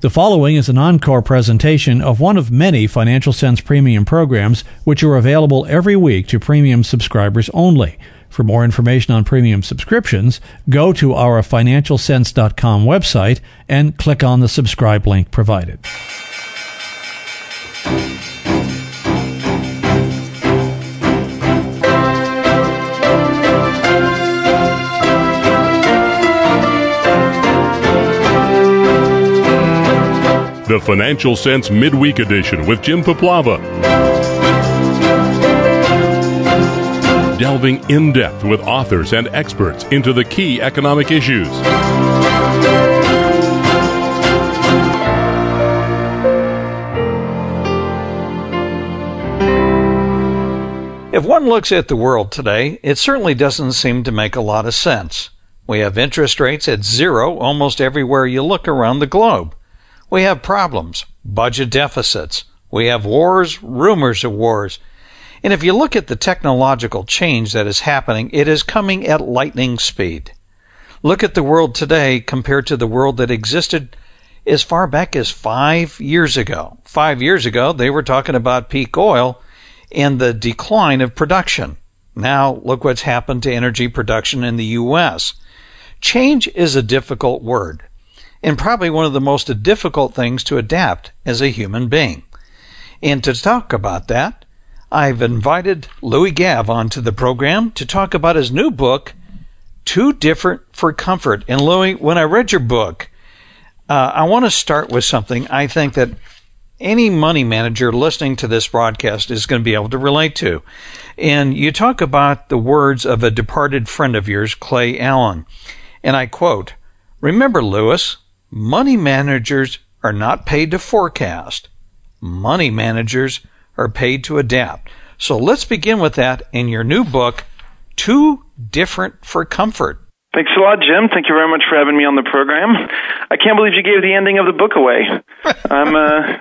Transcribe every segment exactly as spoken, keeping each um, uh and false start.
The following is an encore presentation of one of many Financial Sense Premium programs which are available every week to premium subscribers only. For more information on premium subscriptions, go to our financial sense dot com website and click on the subscribe link provided. The Financial Sense Midweek Edition with Jim Paplava. Delving in-depth with authors and experts into the key economic issues. If one looks at the world today, it certainly doesn't seem to make a lot of sense. We have interest rates at zero almost everywhere you look around the globe. We have problems, budget deficits. We have wars, rumors of wars. And if you look at the technological change that is happening, it is coming at lightning speed. Look at the world today compared to the world that existed as far back as five years ago. Five years ago, they were talking about peak oil and the decline of production. Now, look what's happened to energy production in the U S. Change is a difficult word, and probably one of the most difficult things to adapt as a human being. And to talk about that, I've invited Louis Gav onto the program to talk about his new book, Too Different for Comfort. And Louis, when I read your book, uh, I want to start with something I think that any money manager listening to this broadcast is going to be able to relate to. And you talk about the words of a departed friend of yours, Clay Allen. And I quote, "Remember, Louis, money managers are not paid to forecast. Money managers are paid to adapt." So let's begin with that in your new book, Too Different for Comfort. Thanks a lot, Jim. Thank you very much for having me on the program. I can't believe you gave the ending of the book away. I'm, uh,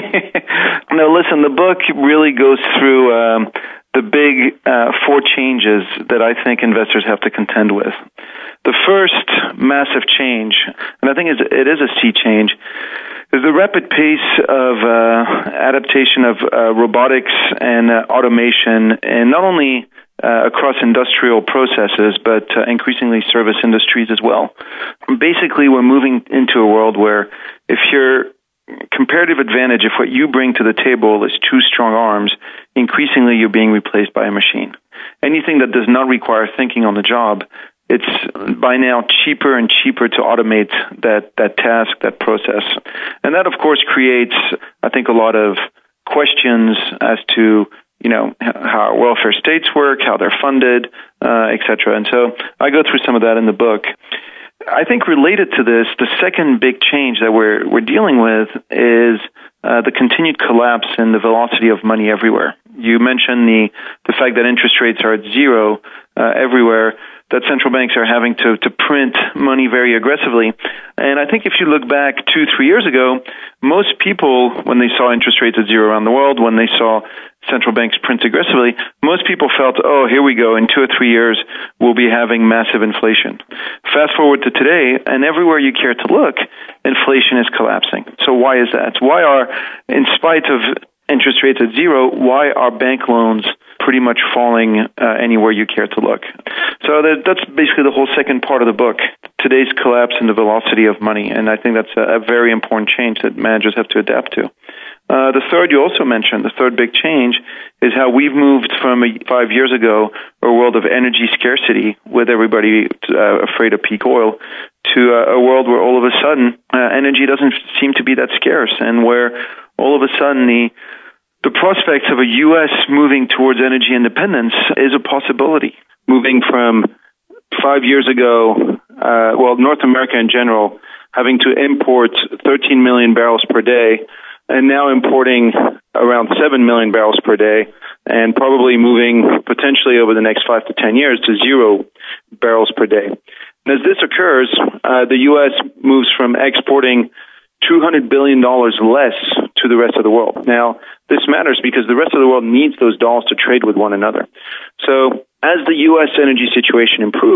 no, listen, the book really goes through um, the big uh, four changes that I think investors have to contend with. The first massive change, and I think it is a sea change, is the rapid pace of uh, adaptation of uh, robotics and uh, automation, and not only uh, across industrial processes, but uh, increasingly service industries as well. Basically, we're moving into a world where if your comparative advantage, if what you bring to the table is two strong arms, increasingly you're being replaced by a machine. Anything that does not require thinking on the job, it's by now cheaper and cheaper to automate that, that task, that process. And that, of course, creates, I think, a lot of questions as to, you know, how welfare states work, how they're funded, uh, et cetera. And so I go through some of that in the book. I think related to this, the second big change that we're, we're dealing with is uh, the continued collapse in the velocity of money everywhere. You mentioned the, the fact that interest rates are at zero uh, everywhere, that central banks are having to, to print money very aggressively. And I think if you look back two, three years ago, most people, when they saw interest rates at zero around the world, when they saw central banks print aggressively, most people felt, oh, here we go, in two or three years, we'll be having massive inflation. Fast forward to today, and everywhere you care to look, inflation is collapsing. So why is that? Why are, in spite of interest rates at zero, why are bank loans pretty much falling uh, anywhere you care to look? So that, that's basically the whole second part of the book, today's collapse in the velocity of money. And I think that's a, a very important change that managers have to adapt to. Uh, the third you also mentioned, the third big change, is how we've moved from a, five years ago, a world of energy scarcity with everybody uh, afraid of peak oil, to uh, a world where all of a sudden uh, energy doesn't seem to be that scarce, and where all of a sudden the the prospects of a U S moving towards energy independence is a possibility. Moving from five years ago, uh, well, North America in general, having to import thirteen million barrels per day, and now importing around seven million barrels per day, and probably moving potentially over the next five to ten years to zero barrels per day. And as this occurs, uh, the U S moves from exporting two hundred billion dollars less to the rest of the world. Now, this matters because the rest of the world needs those dollars to trade with one another. So as the U S energy situation improves,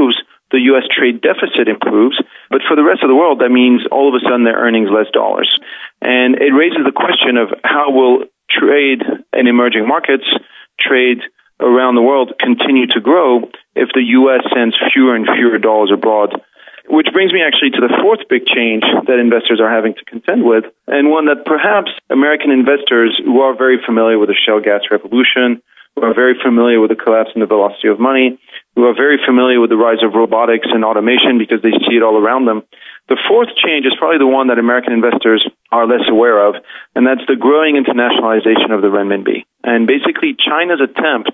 the U S trade deficit improves. But for the rest of the world, that means all of a sudden they're earning less dollars. And it raises the question of how will trade in emerging markets, trade around the world continue to grow if the U S sends fewer and fewer dollars abroad. Which brings me actually to the fourth big change that investors are having to contend with, and one that perhaps American investors who are very familiar with the shale gas revolution, who are very familiar with the collapse in the velocity of money, who are very familiar with the rise of robotics and automation because they see it all around them. The fourth change is probably the one that American investors are less aware of, and that's the growing internationalization of the renminbi. And basically China's attempt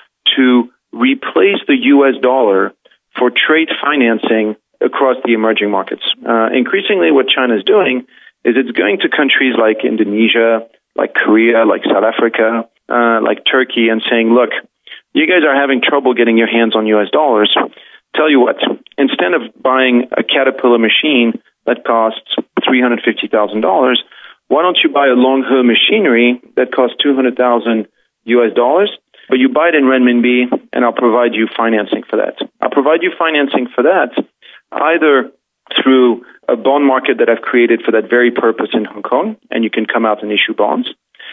to replace the U S dollar for trade financing across the emerging markets. Uh, increasingly what China is doing is it's going to countries like Indonesia, like Korea, like South Africa, uh, like Turkey, and saying, look, you guys are having trouble getting your hands on U S dollars. Tell you what, instead of buying a Caterpillar machine that costs three hundred fifty thousand dollars, why don't you buy a Longhe machinery that costs two hundred thousand U S dollars, but you buy it in renminbi, and I'll provide you financing for that. I'll provide you financing for that either through a bond market that I've created for that very purpose in Hong Kong, and you can come out and issue bonds,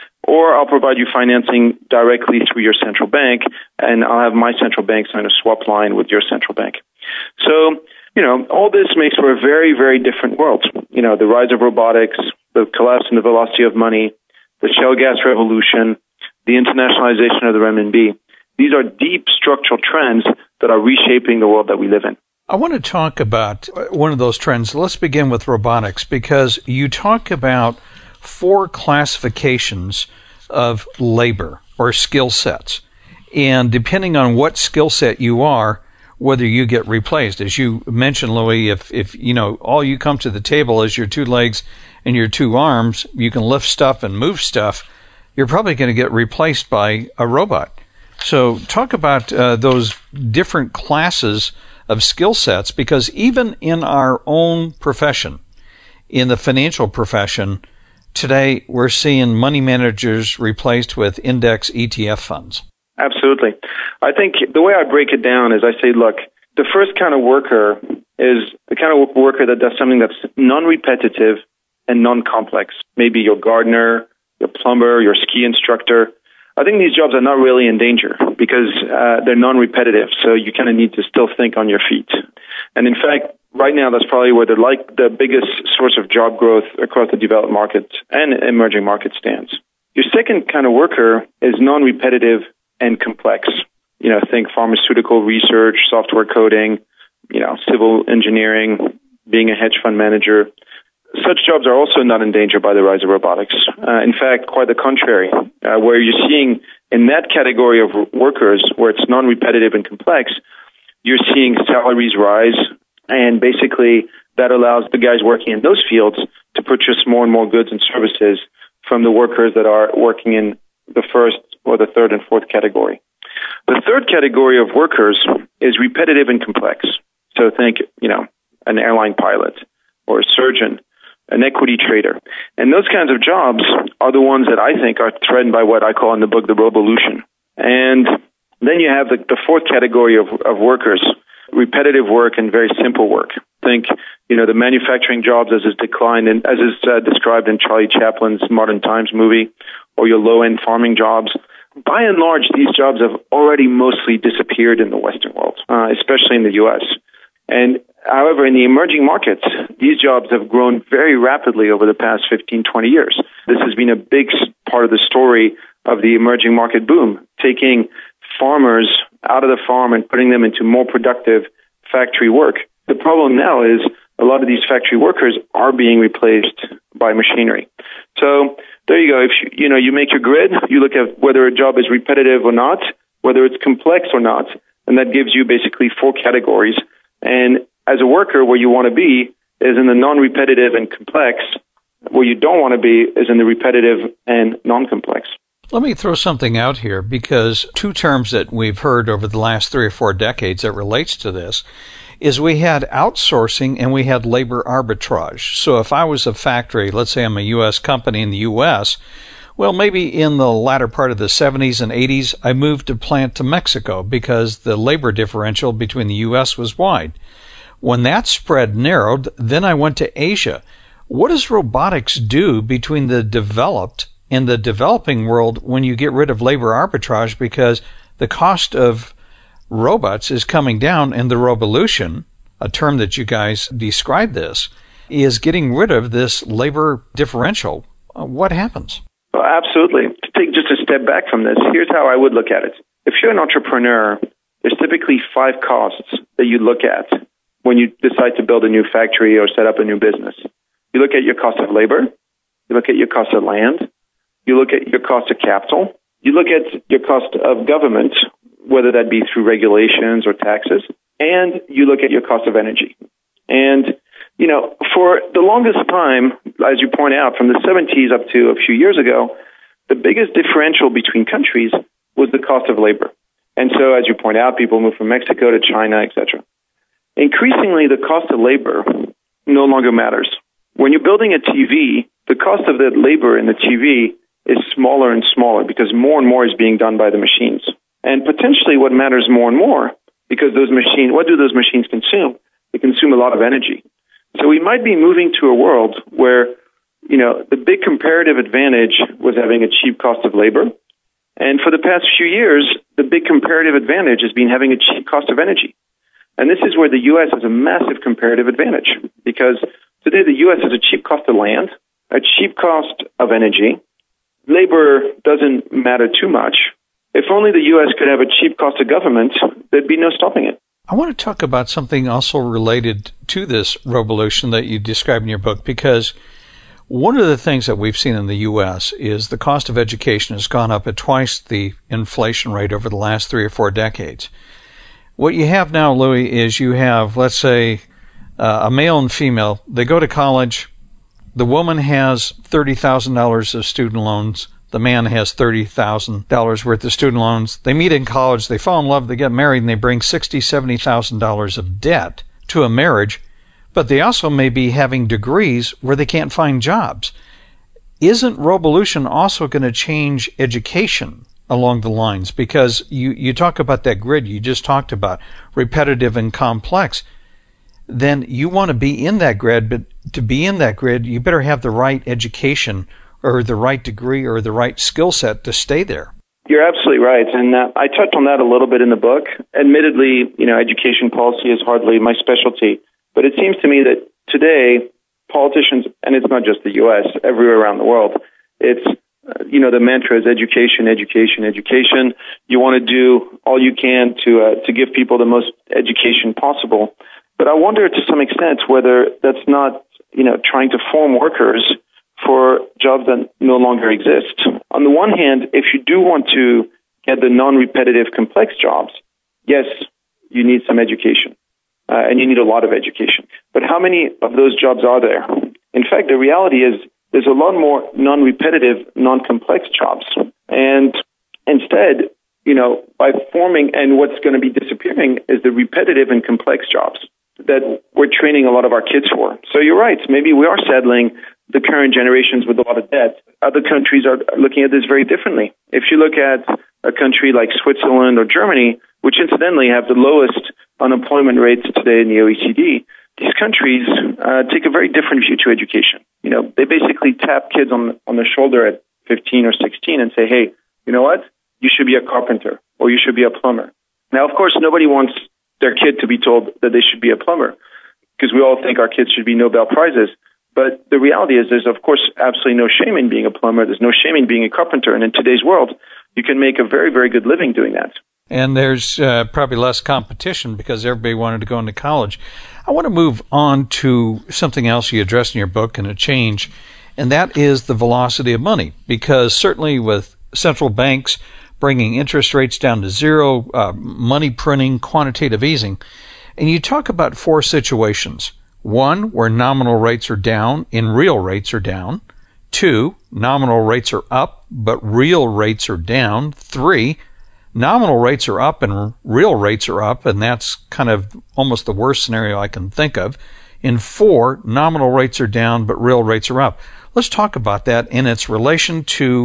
or I'll provide you financing directly through your central bank, and I'll have my central bank sign a swap line with your central bank. So, you know, all this makes for a very, very different world. You know, the rise of robotics, the collapse in the velocity of money, the shale gas revolution, the internationalization of the renminbi. These are deep structural trends that are reshaping the world that we live in. I want to talk about one of those trends. Let's begin with robotics, because you talk about four classifications of labor or skill sets. And depending on what skill set you are, whether you get replaced. As you mentioned, Louis, if, if you know, all you come to the table is your two legs and your two arms, you can lift stuff and move stuff, you're probably going to get replaced by a robot. So talk about uh, those different classes of skill sets, because even in our own profession, in the financial profession, today we're seeing money managers replaced with index E T F funds. Absolutely. I think the way I break it down is I say, look, the first kind of worker is the kind of worker that does something that's non-repetitive and non-complex. Maybe your gardener, your plumber, your ski instructor. I think these jobs are not really in danger because uh, they're non-repetitive, so you kind of need to still think on your feet. And in fact, right now, that's probably where the like the biggest source of job growth across the developed markets and emerging markets stands. Your second kind of worker is non-repetitive and complex. You know, think pharmaceutical research, software coding, you know, civil engineering, being a hedge fund manager. Such jobs are also not in danger by the rise of robotics. Uh, in fact, quite the contrary, uh, where you're seeing in that category of workers where it's non-repetitive and complex, you're seeing salaries rise, and basically that allows the guys working in those fields to purchase more and more goods and services from the workers that are working in the first or the third and fourth category. The third category of workers is repetitive and complex. So think, you know, an airline pilot or a surgeon, an equity trader. And those kinds of jobs are the ones that I think are threatened by what I call in the book the rovolution. And then you have the, the fourth category of, of workers, repetitive work and very simple work. Think, you know, the manufacturing jobs as is declined and as is uh, described in Charlie Chaplin's Modern Times movie, or your low-end farming jobs. By and large, these jobs have already mostly disappeared in the Western world, uh, especially in the U S. And however, in the emerging markets, these jobs have grown very rapidly over the past fifteen, twenty years. This has been a big part of the story of the emerging market boom, taking farmers out of the farm and putting them into more productive factory work. The problem now is a lot of these factory workers are being replaced by machinery. So there you go. If you, you know, you make your grid, you look at whether a job is repetitive or not, whether it's complex or not, and that gives you basically four categories. And as a worker, where you want to be is in the non-repetitive and complex. Where you don't want to be is in the repetitive and non-complex. Let me throw something out here, because two terms that we've heard over the last three or four decades that relates to this is we had outsourcing and we had labor arbitrage. So if I was a factory, let's say I'm a U S company in the U S, well, maybe in the latter part of the seventies and eighties, I moved a plant to Mexico because the labor differential between the U S was wide. When that spread narrowed, then I went to Asia. What does robotics do between the developed and the developing world when you get rid of labor arbitrage, because the cost of robots is coming down, and the Rovolution, a term that you guys describe this, is getting rid of this labor differential? What happens? Well, absolutely. To take just a step back from this, here's how I would look at it. If you're an entrepreneur, there's typically five costs that you look at when you decide to build a new factory or set up a new business. You look at your cost of labor, you look at your cost of land, you look at your cost of capital, you look at your cost of government, whether that be through regulations or taxes, and you look at your cost of energy. And, you know, for the longest time, as you point out, from the seventies up to a few years ago, the biggest differential between countries was the cost of labor. And so, as you point out, people move from Mexico to China, et cetera. Increasingly, the cost of labor no longer matters. When you're building a T V, the cost of the labor in the T V is smaller and smaller because more and more is being done by the machines. And potentially what matters more and more, because those machines, what do those machines consume? They consume a lot of energy. So we might be moving to a world where, you know, the big comparative advantage was having a cheap cost of labor. And for the past few years, the big comparative advantage has been having a cheap cost of energy. And this is where the U S has a massive comparative advantage, because today the U S has a cheap cost of land, a cheap cost of energy. Labor doesn't matter too much. If only the U S could have a cheap cost of government, there'd be no stopping it. I want to talk about something also related to this revolution that you describe in your book, because one of the things that we've seen in the U S is the cost of education has gone up at twice the inflation rate over the last three or four decades. What you have now, Louis, is you have, let's say, uh, a male and female. They go to college. The woman has thirty thousand dollars of student loans. The man has thirty thousand dollars worth of student loans. They meet in college. They fall in love. They get married, and they bring sixty thousand dollars, seventy thousand dollars of debt to a marriage. But they also may be having degrees where they can't find jobs. Isn't Rovolution also going to change education along the lines? Because you, you talk about that grid you just talked about, repetitive and complex. Then you want to be in that grid, but to be in that grid, you better have the right education or the right degree or the right skill set to stay there. You're absolutely right. And uh, I touched on that a little bit in the book. Admittedly, you know, education policy is hardly my specialty, but it seems to me that today politicians, and it's not just the U S, everywhere around the world, it's you know, the mantra is education, education, education. You want to do all you can to uh, to give people the most education possible. But I wonder to some extent whether that's not, you know, trying to form workers for jobs that no longer exist. On the one hand, if you do want to get the non-repetitive complex jobs, yes, you need some education. Uh, and you need a lot of education. But how many of those jobs are there? In fact, the reality is there's a lot more non-repetitive, non-complex jobs. And instead, you know, by forming, and what's going to be disappearing is the repetitive and complex jobs that we're training a lot of our kids for. So you're right. Maybe we are saddling the current generations with a lot of debt. Other countries are looking at this very differently. If you look at a country like Switzerland or Germany, which incidentally have the lowest unemployment rates today in the O E C D, these countries uh, take a very different view to education. You know, they basically tap kids on on the shoulder at fifteen or sixteen and say, hey, you know what? You should be a carpenter or you should be a plumber. Now, of course, nobody wants their kid to be told that they should be a plumber because we all think our kids should be Nobel Prizes. But the reality is there's, of course, absolutely no shame in being a plumber. There's no shame in being a carpenter. And in today's world, you can make a very, very good living doing that. And there's uh, probably less competition because everybody wanted to go into college. I want to move on to something else you address in your book and a change, and that is the velocity of money. Because certainly with central banks bringing interest rates down to zero, uh, money printing, quantitative easing, and you talk about four situations. One, where nominal rates are down and real rates are down. Two, nominal rates are up, but real rates are down. Three, nominal rates are up and real rates are up, and that's kind of almost the worst scenario I can think of. In four, nominal rates are down, but real rates are up. Let's talk about that in its relation to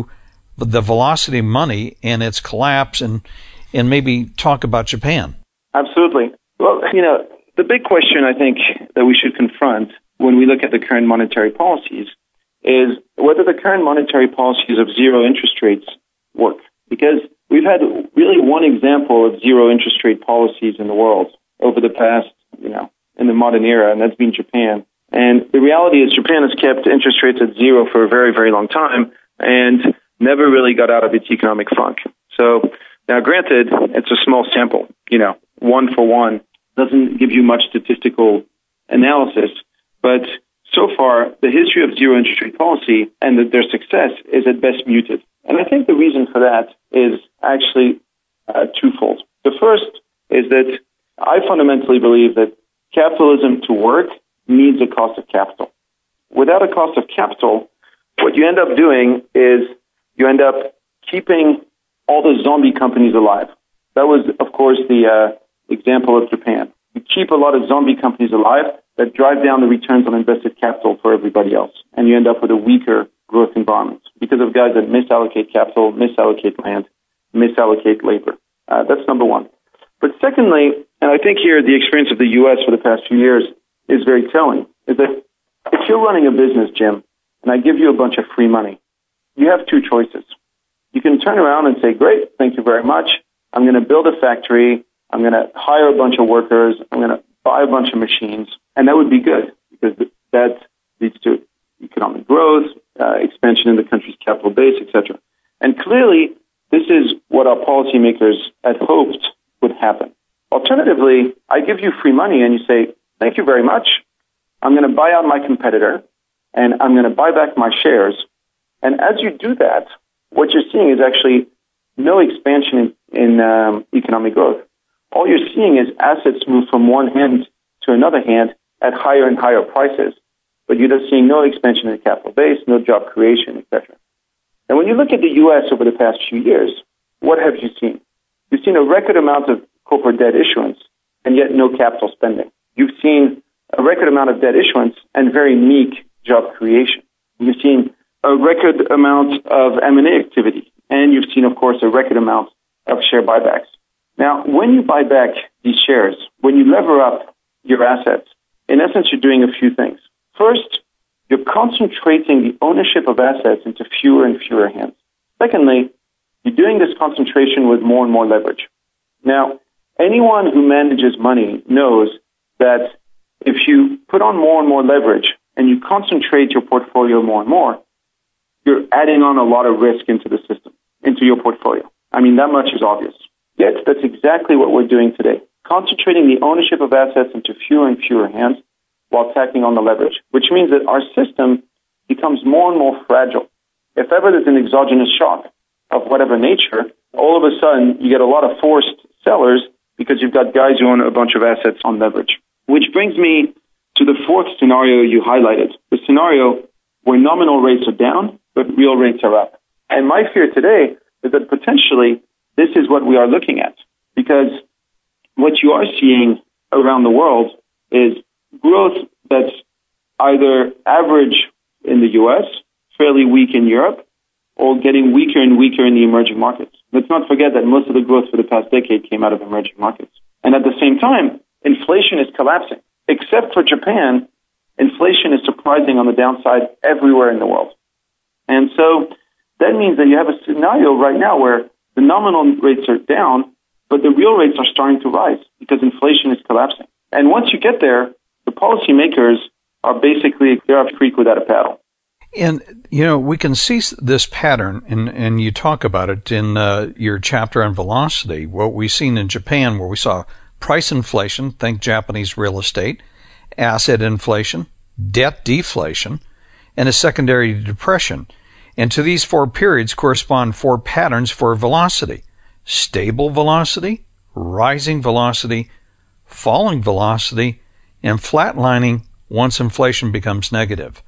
the velocity money and its collapse, and and maybe talk about Japan. Absolutely. Well, you know, the big question I think that we should confront when we look at the current monetary policies is whether the current monetary policies of zero interest rates work. Because we've had really one example of zero interest rate policies in the world over the past, you know, in the modern era, and that's been Japan. And the reality is Japan has kept interest rates at zero for a very, very long time and never really got out of its economic funk. So now, granted, it's a small sample, you know, one for one doesn't give you much statistical analysis, but so far, the history of zero interest rate policy and the, their success is at best muted. And I think the reason for that is actually uh, twofold. The first is that I fundamentally believe that capitalism to work needs a cost of capital. Without a cost of capital, what you end up doing is you end up keeping all the zombie companies alive. That was, of course, the uh, example of Japan. You keep a lot of zombie companies alive that drive down the returns on invested capital for everybody else, and you end up with a weaker growth environment because of guys that misallocate capital, misallocate land, misallocate labor. Uh, that's number one. But secondly, and I think here the experience of the U S for the past few years is very telling, is that if you're running a business, Jim, and I give you a bunch of free money, you have two choices. You can turn around and say, great, thank you very much. I'm going to build a factory. I'm going to hire a bunch of workers. I'm going to buy a bunch of machines. And that would be good because that leads to economic growth, uh, expansion in the country's capital base, et cetera. And clearly, this is what our policymakers had hoped would happen. Alternatively, I give you free money and you say, thank you very much. I'm going to buy out my competitor and I'm going to buy back my shares. And as you do that, what you're seeing is actually no expansion in, in um, economic growth. All you're seeing is assets move from one hand to another hand at higher and higher prices, but you're just seeing no expansion in the capital base, no job creation, et cetera. And when you look at the U S over the past few years, what have you seen? You've seen a record amount of corporate debt issuance and yet no capital spending. You've seen a record amount of debt issuance and very meek job creation. You've seen a record amount of M and A activity, and you've seen, of course, a record amount of share buybacks. Now, when you buy back these shares, when you lever up your assets, in essence, you're doing a few things. First, you're concentrating the ownership of assets into fewer and fewer hands. Secondly, you're doing this concentration with more and more leverage. Now, anyone who manages money knows that if you put on more and more leverage and you concentrate your portfolio more and more, you're adding on a lot of risk into the system, into your portfolio. I mean, that much is obvious. Yet, that's exactly what we're doing today, concentrating the ownership of assets into fewer and fewer hands while tacking on the leverage, which means that our system becomes more and more fragile. If ever there's an exogenous shock of whatever nature, all of a sudden you get a lot of forced sellers because you've got guys who own a bunch of assets on leverage. Which brings me to the fourth scenario you highlighted, the scenario where nominal rates are down, but real rates are up. And my fear today is that potentially this is what we are looking at, because what you are seeing around the world is growth that's either average in the U S, fairly weak in Europe, or getting weaker and weaker in the emerging markets. Let's not forget that most of the growth for the past decade came out of emerging markets. And at the same time, inflation is collapsing. Except for Japan, inflation is surprising on the downside everywhere in the world. And so that means that you have a scenario right now where the nominal rates are down, but the real rates are starting to rise because inflation is collapsing. And once you get there, the policymakers are basically, they're a creek without a paddle. And, you know, we can see this pattern, and, and you talk about it in uh, your chapter on velocity, what we've seen in Japan, where we saw price inflation, think Japanese real estate, asset inflation, debt deflation, and a secondary depression. And to these four periods correspond four patterns for velocity: stable velocity, rising velocity, falling velocity, and flatlining once inflation becomes negative.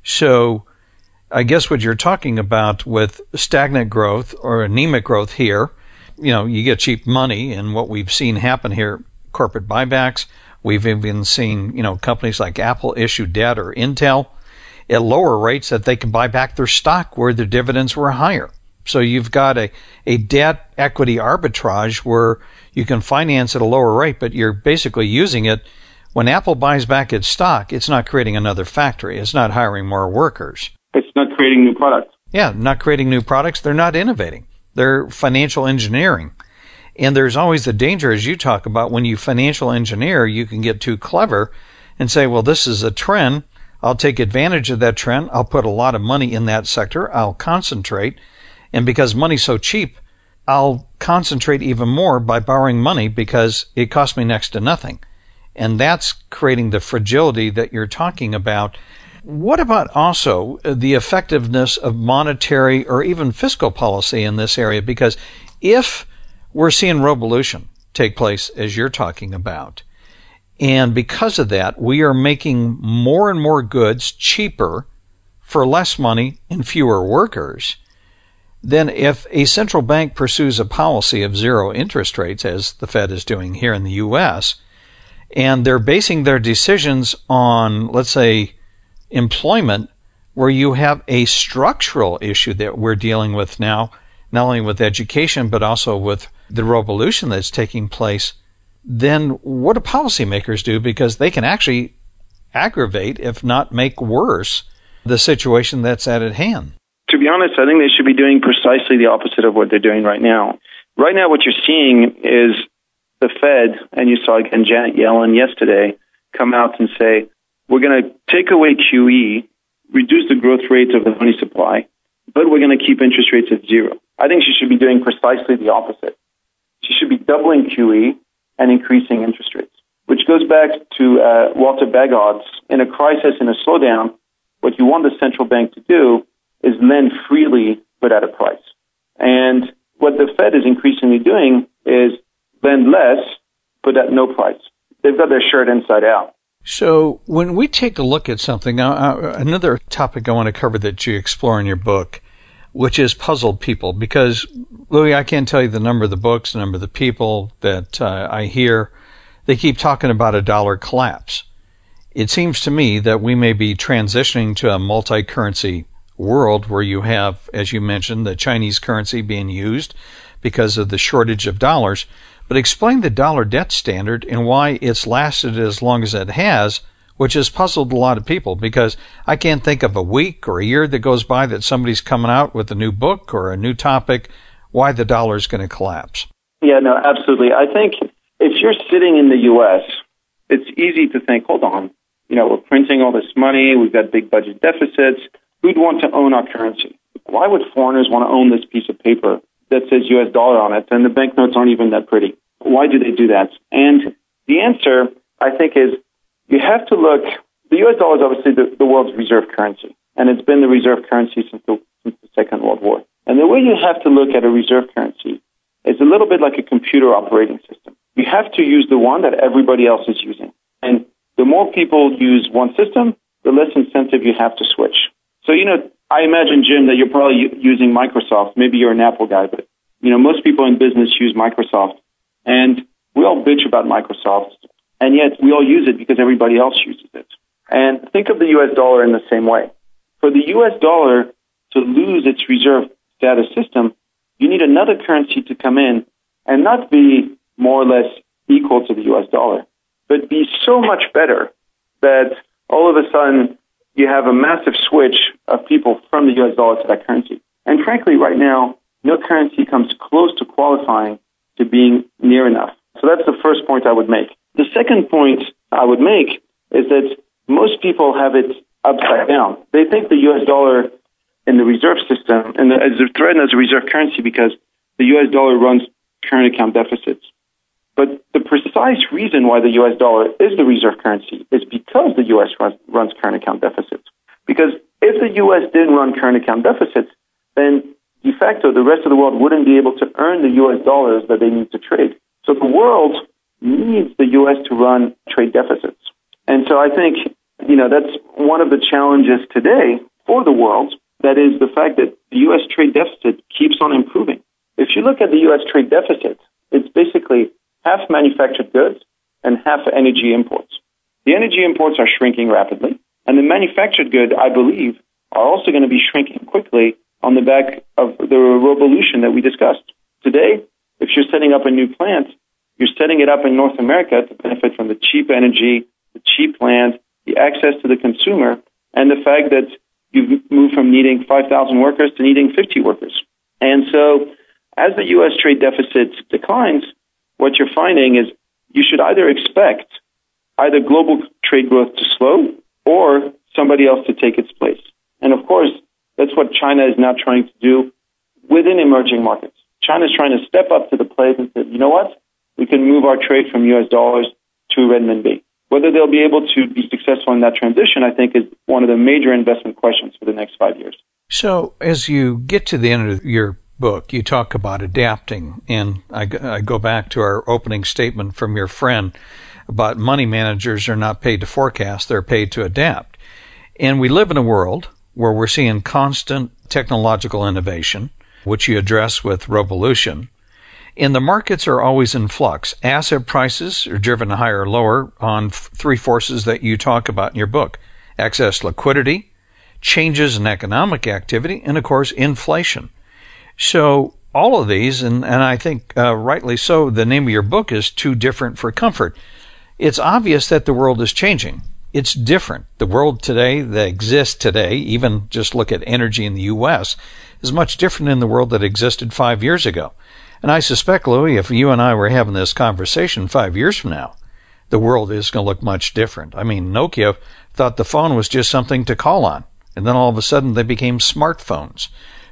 So I guess what you're talking about with stagnant growth or anemic growth here, you know, you get cheap money, and what we've seen happen here, corporate buybacks. We've even seen, you know, companies like Apple issue debt, or Intel at lower rates that they can buy back their stock where their dividends were higher. So you've got a, a debt equity arbitrage where you can finance at a lower rate, but you're basically using it. When Apple buys back its stock, it's not creating another factory. It's not hiring more workers. It's not creating new products. Yeah, not creating new products. They're not innovating. They're financial engineering. And there's always the danger, as you talk about, when you financial engineer, you can get too clever and say, well, this is a trend. I'll take advantage of that trend. I'll put a lot of money in that sector. I'll concentrate. And because money's so cheap, I'll concentrate even more by borrowing money because it costs me next to nothing. And that's creating the fragility that you're talking about. What about also the effectiveness of monetary or even fiscal policy in this area? Because if we're seeing revolution take place, as you're talking about, and because of that, we are making more and more goods cheaper for less money and fewer workers, then if a central bank pursues a policy of zero interest rates, as the Fed is doing here in the U S, and they're basing their decisions on, let's say, employment, where you have a structural issue that we're dealing with now, not only with education, but also with the revolution that's taking place, then what do policymakers do? Because they can actually aggravate, if not make worse, the situation that's at hand. To be honest, I think they should be doing precisely the opposite of what they're doing right now. Right now, what you're seeing is the Fed, and you saw again Janet Yellen yesterday, come out and say, we're going to take away Q E, reduce the growth rates of the money supply, but we're going to keep interest rates at zero. I think she should be doing precisely the opposite. She should be doubling Q E and increasing interest rates, which goes back to uh, Walter Bagehot's, in a crisis, in a slowdown, what you want the central bank to do is lend freely but at a price. And what the Fed is increasingly doing is lend less but at no price. They've got their shirt inside out. So when we take a look at something, uh, another topic I want to cover that you explore in your book, which is puzzled people, because, Louis, I can't tell you the number of the books, the number of the people that uh, I hear. They keep talking about a dollar collapse. It seems to me that we may be transitioning to a multi-currency world where you have, as you mentioned, the Chinese currency being used because of the shortage of dollars. But explain the dollar debt standard and why it's lasted as long as it has, which has puzzled a lot of people, because I can't think of a week or a year that goes by that somebody's coming out with a new book or a new topic, why the dollar is going to collapse. Yeah, no, absolutely. I think if you're sitting in the U S, it's easy to think, hold on, you know, we're printing all this money, we've got big budget deficits, who'd want to own our currency? Why would foreigners want to own this piece of paper that says U S dollar on it, and the banknotes aren't even that pretty? Why do they do that? And the answer, I think, is you have to look. The U S dollar is obviously the, the world's reserve currency, and it's been the reserve currency since the, since the Second World War. And the way you have to look at a reserve currency is a little bit like a computer operating system. You have to use the one that everybody else is using. And the more people use one system, the less incentive you have to switch. So, you know, I imagine, Jim, that you're probably using Microsoft. Maybe you're an Apple guy, but, you know, most people in business use Microsoft. And we all bitch about Microsoft, and yet we all use it because everybody else uses it. And think of the U S dollar in the same way. For the U S dollar to lose its reserve status system, you need another currency to come in and not be more or less equal to the U S dollar, but be so much better that all of a sudden you have a massive switch of people from the U S dollar to that currency. And frankly, right now, no currency comes close to qualifying to being near enough. So that's the first point I would make. The second point I would make is that most people have it upside down. They think the U S dollar in the reserve system and the, as a threat as a reserve currency because the U S dollar runs current account deficits. But the precise reason why the U S dollar is the reserve currency is because the U S runs, runs current account deficits. Because if the U S didn't run current account deficits, then de facto the rest of the world wouldn't be able to earn the U S dollars that they need to trade. So the world needs the U S to run trade deficits. And so I think, you know, that's one of the challenges today for the world. That is the fact that the U S trade deficit keeps on improving. If you look at the U S trade deficit, it's basically half manufactured goods and half energy imports. The energy imports are shrinking rapidly, and the manufactured goods, I believe, are also going to be shrinking quickly on the back of the revolution that we discussed. Today, if you're setting up a new plant, you're setting it up in North America to benefit from the cheap energy, the cheap land, the access to the consumer, and the fact that you've moved from needing five thousand workers to needing fifty workers. And so as the U S trade deficit declines, what you're finding is you should either expect either global trade growth to slow or somebody else to take its place. And of course, that's what China is now trying to do within emerging markets. China is trying to step up to the plate and say, you know what? We can move our trade from U S dollars to renminbi. Whether they'll be able to be successful in that transition, I think, is one of the major investment questions for the next five years. So as you get to the end of your book, you talk about adapting, and I, I go back to our opening statement from your friend about money managers are not paid to forecast, they're paid to adapt. And we live in a world where we're seeing constant technological innovation, which you address with Revolution. And the markets are always in flux. Asset prices are driven higher or lower on f- three forces that you talk about in your book: excess liquidity, changes in economic activity, and, of course, inflation. So all of these, and, and I think uh, rightly so, the name of your book is Too Different for Comfort. It's obvious that the world is changing. It's different. The world today that exists today, even just look at energy in the U S, is much different than the world that existed five years ago. And I suspect, Louis, if you and I were having this conversation five years from now, the world is going to look much different. I mean, Nokia thought the phone was just something to call on, and then all of a sudden they became smartphones.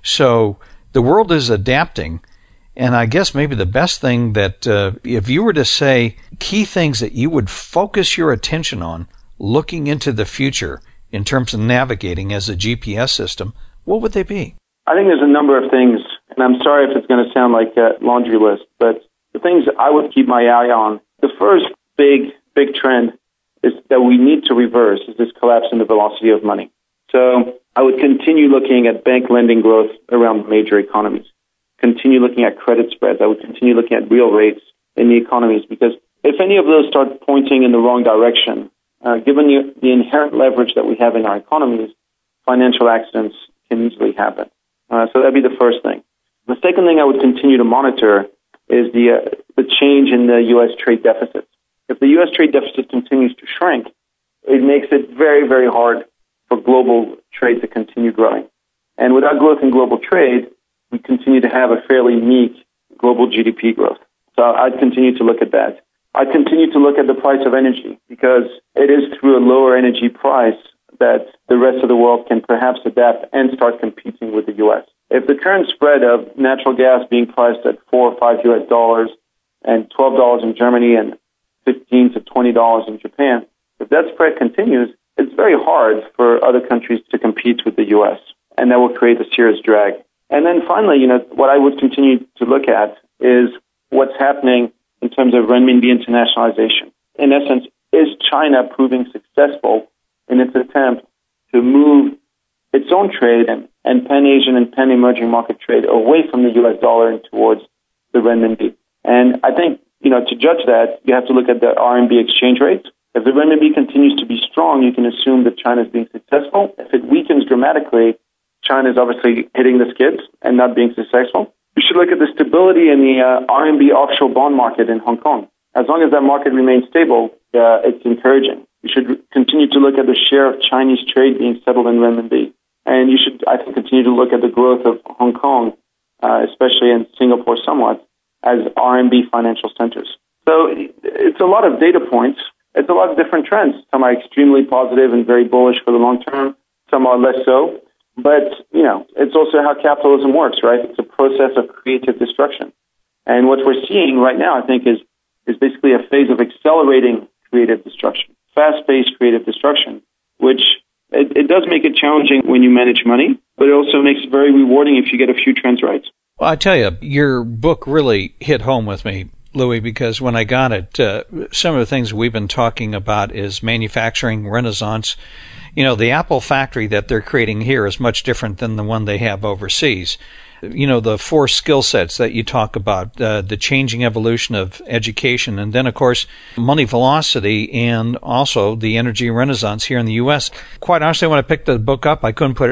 So the world is adapting, and I guess maybe the best thing that uh, if you were to say key things that you would focus your attention on looking into the future in terms of navigating as a G P S system, what would they be? I think there's a number of things, and I'm sorry if it's going to sound like a laundry list, but the things I would keep my eye on, the first big, big trend is that we need to reverse is this collapse in the velocity of money. So I would continue looking at bank lending growth around major economies, continue looking at credit spreads. I would continue looking at real rates in the economies, because if any of those start pointing in the wrong direction, uh, given the, the inherent leverage that we have in our economies, financial accidents can easily happen. Uh, so that'd be the first thing. The second thing I would continue to monitor is the uh, the change in the U S trade deficit. If the U S trade deficit continues to shrink, it makes it very, very hard for global trade to continue growing. And without growth in global trade, we continue to have a fairly meek global G D P growth. So I'd continue to look at that. I'd continue to look at the price of energy, because it is through a lower energy price that the rest of the world can perhaps adapt and start competing with the U S. If the current spread of natural gas being priced at four or five U S dollars and twelve dollars in Germany and fifteen to twenty dollars in Japan, if that spread continues, it's very hard for other countries to compete with the U S, and that will create a serious drag. And then finally, you know, what I would continue to look at is what's happening in terms of renminbi internationalization. In essence, is China proving successful in its attempt to move its own trade and, and pan-Asian and pan-emerging market trade away from the U S dollar and towards the renminbi? And I think, you know, to judge that, you have to look at the R M B exchange rate. If the renminbi continues to be strong, you can assume that China is being successful. If it weakens dramatically, China is obviously hitting the skids and not being successful. You should look at the stability in the uh, R M B offshore bond market in Hong Kong. As long as that market remains stable, uh, it's encouraging. You should continue to look at the share of Chinese trade being settled in renminbi. And you should, I think, continue to look at the growth of Hong Kong, uh, especially in Singapore somewhat, as R M B financial centers. So it's a lot of data points. It's a lot of different trends. Some are extremely positive and very bullish for the long term. Some are less so. But, you know, it's also how capitalism works, right? It's a process of creative destruction. And what we're seeing right now, I think, is, is basically a phase of accelerating creative destruction, fast-paced creative destruction, which it, it does make it challenging when you manage money, but it also makes it very rewarding if you get a few trends right. Well, I tell you, your book really hit home with me, Louis, because when I got it, uh, some of the things we've been talking about is manufacturing renaissance. You know, the Apple factory that they're creating here is much different than the one they have overseas. You know, the four skill sets that you talk about, uh, the changing evolution of education, and then, of course, money velocity, and also the energy renaissance here in the U S. Quite honestly, when I picked the book up, I couldn't put it down.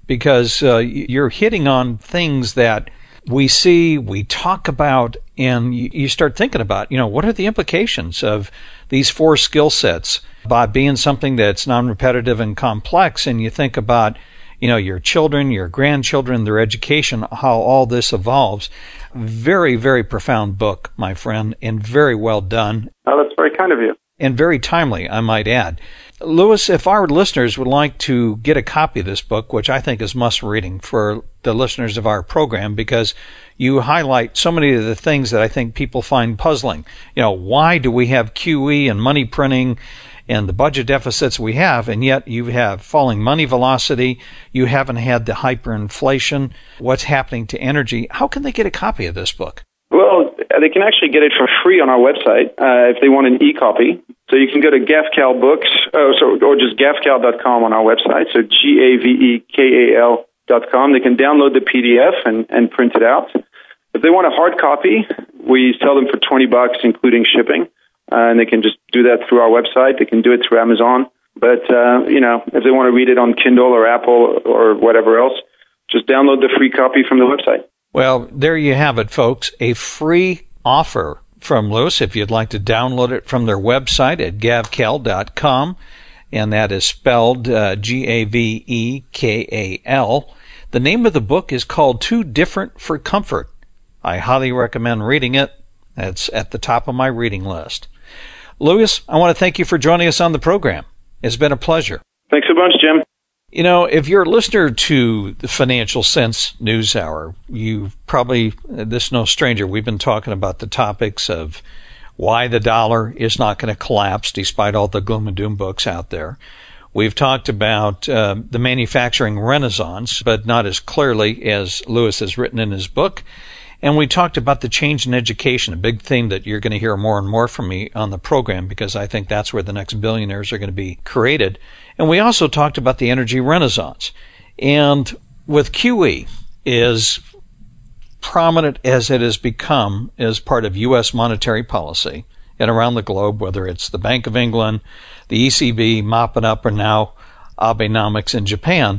because uh, you're hitting on things that we see, we talk about, and you, you start thinking about, you know, what are the implications of these four skill sets by being something that's non-repetitive and complex? And you think about, you know, your children, your grandchildren, their education, how all this evolves. Very, very profound book, my friend, and very well done. Oh, that's very kind of you. And very timely, I might add. Louis, if our listeners would like to get a copy of this book, which I think is must-reading for the listeners of our program, because you highlight so many of the things that I think people find puzzling. You know, why do we have Q E and money printing and the budget deficits we have, and yet you have falling money velocity, you haven't had the hyperinflation, what's happening to energy? How can they get a copy of this book? Well, they can actually get it for free on our website uh, if they want an e-copy. So you can go to GavKal Books, oh, so, or just gavkal dot com on our website, so G A V E K A L dot com. They can download the P D F and, and print it out. If they want a hard copy, we sell them for twenty bucks, including shipping, uh, and they can just do that through our website. They can do it through Amazon. But, uh, you know, if they want to read it on Kindle or Apple or whatever else, just download the free copy from the website. Well, there you have it, folks. A free offer from Louis if you'd like to download it from their website at gavkal dot com, and that is spelled uh, G A V E K A L. The name of the book is called Too Different for Comfort. I highly recommend reading it. It's at the top of my reading list. Louis, I want to thank you for joining us on the program. It's been a pleasure. Thanks a bunch, Jim. You know, if you're a listener to the Financial Sense News Hour, you probably, this is no stranger, we've been talking about the topics of why the dollar is not going to collapse despite all the gloom and doom books out there. We've talked about uh, the manufacturing renaissance, but not as clearly as Louis has written in his book. And we talked about the change in education, a big theme that you're going to hear more and more from me on the program, because I think that's where the next billionaires are going to be created. And we also talked about the energy renaissance. And with Q E, as prominent as it has become as part of U S monetary policy and around the globe, whether it's the Bank of England, the E C B mopping up, or now Abenomics in Japan,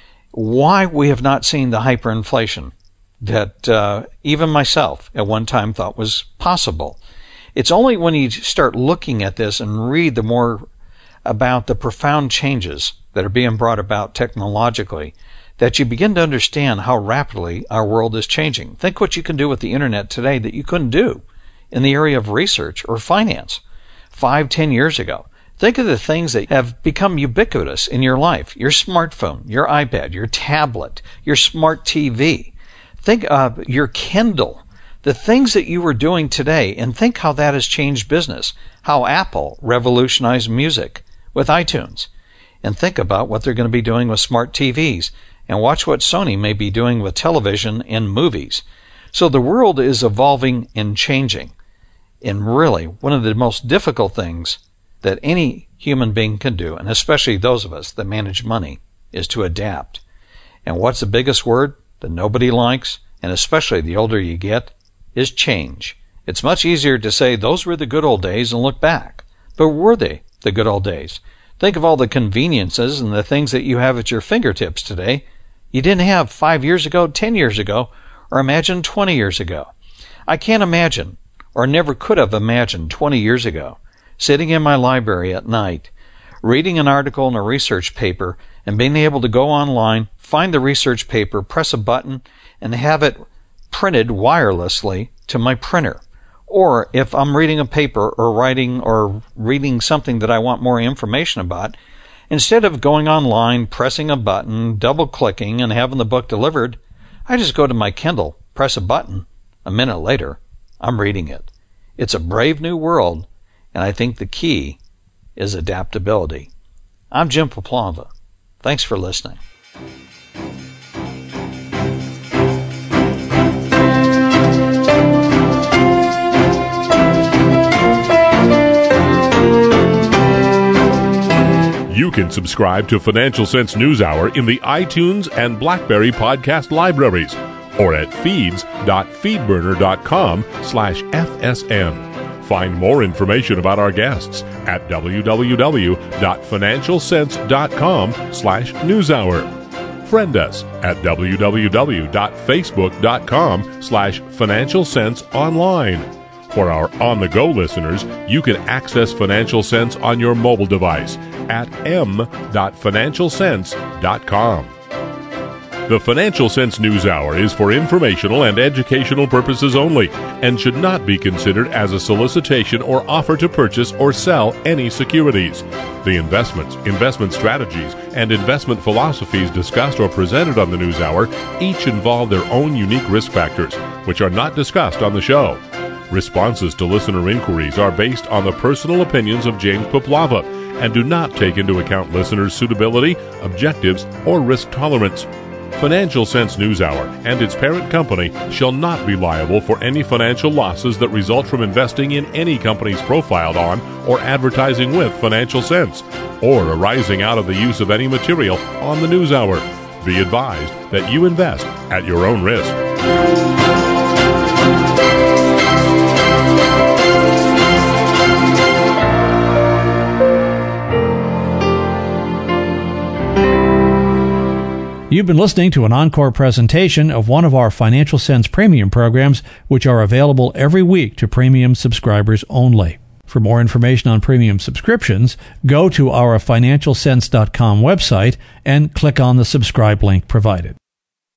why we have not seen the hyperinflation that uh, even myself at one time thought was possible. It's only when you start looking at this and read the more about the profound changes that are being brought about technologically that you begin to understand how rapidly our world is changing. Think what you can do with the internet today that you couldn't do in the area of research or finance five, ten years ago. Think of the things that have become ubiquitous in your life. Your smartphone, your iPad, your tablet, your smart T V. Think of your Kindle, the things that you are doing today, and think how that has changed business, how Apple revolutionized music with iTunes, and think about what they're going to be doing with smart T Vs, and watch what Sony may be doing with television and movies. So the world is evolving and changing, and really one of the most difficult things that any human being can do, and especially those of us that manage money, is to adapt. And what's the biggest word that nobody likes, and especially the older you get, is change. It's much easier to say those were the good old days and look back. But were they the good old days? Think of all the conveniences and the things that you have at your fingertips today you didn't have five years ago, ten years ago, or imagine twenty years ago. I can't imagine, or never could have imagined twenty years ago, sitting in my library at night, reading an article in a research paper, and being able to go online, find the research paper, press a button, and have it printed wirelessly to my printer. Or if I'm reading a paper or writing or reading something that I want more information about, instead of going online, pressing a button, double-clicking, and having the book delivered, I just go to my Kindle, press a button. A minute later, I'm reading it. It's a brave new world, and I think the key is adaptability. I'm Jim Poplava. Thanks for listening. You can subscribe to Financial Sense News Hour in the iTunes and BlackBerry podcast libraries or at feeds.feedburner.com slash FSN. Find more information about our guests at www.financialsense.com slash newshour. friend us at www.facebook.com slash Financial Sense Online. For our on-the-go listeners, you can access Financial Sense on your mobile device at m dot financial sense dot com. The Financial Sense News Hour is for informational and educational purposes only and should not be considered as a solicitation or offer to purchase or sell any securities. The investments, investment strategies, and investment philosophies discussed or presented on the News Hour each involve their own unique risk factors, which are not discussed on the show. Responses to listener inquiries are based on the personal opinions of James Poplava and do not take into account listeners' suitability, objectives, or risk tolerance. Financial Sense News Hour and its parent company shall not be liable for any financial losses that result from investing in any companies profiled on or advertising with Financial Sense, or arising out of the use of any material on the News Hour. Be advised that you invest at your own risk. You've been listening to an encore presentation of one of our Financial Sense premium programs, which are available every week to premium subscribers only. For more information on premium subscriptions, go to our financial sense dot com website and click on the subscribe link provided.